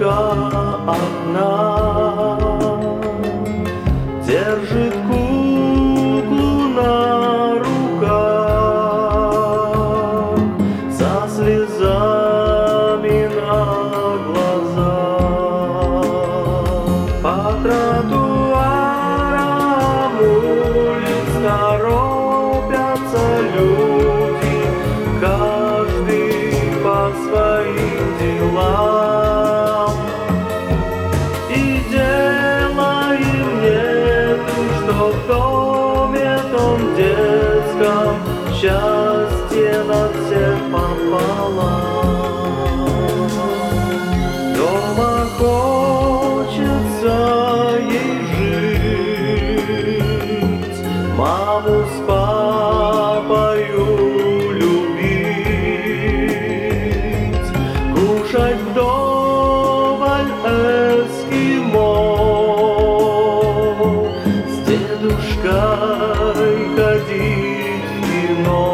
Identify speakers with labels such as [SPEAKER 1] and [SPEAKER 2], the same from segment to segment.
[SPEAKER 1] девушка одна держит куклу на руках со слезами на глазах. По тротуарам улиц торопятся люди, каждый по своим делам. И дела им нету, что в доме том детском счастье на всех пополам. Дома хочется ей жить, маму с папою любить, кушать вдоволь эскимо, с дедушкой ходить в кино.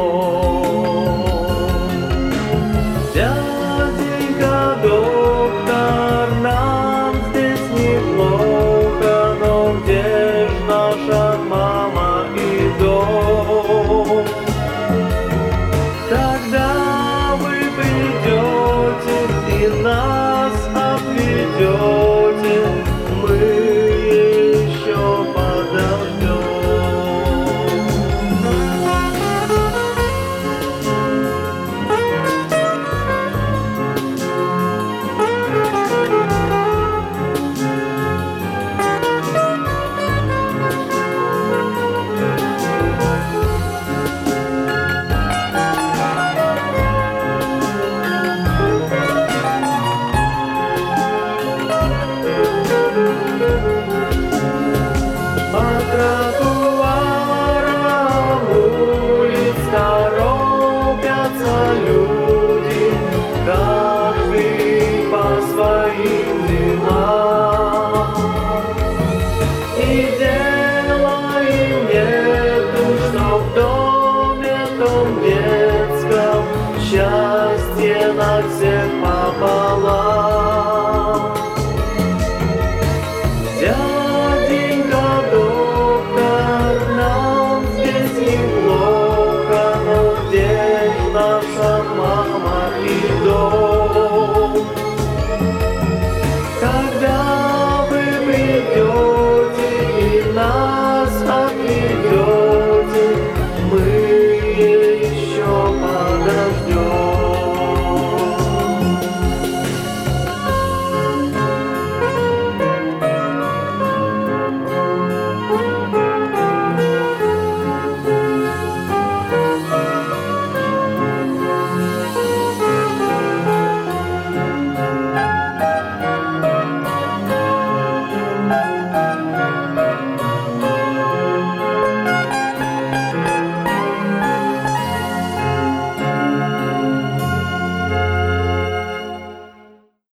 [SPEAKER 1] Дяденька доктор, нам здесь неплохо, но где ж наша мама и дом? Когда вы придете и нас отведете, мы еще подождем. По тротуарам улиц торопятся люди, каждый по своим делам. И дела им нету, что в доме том детском счастье на всех пополам.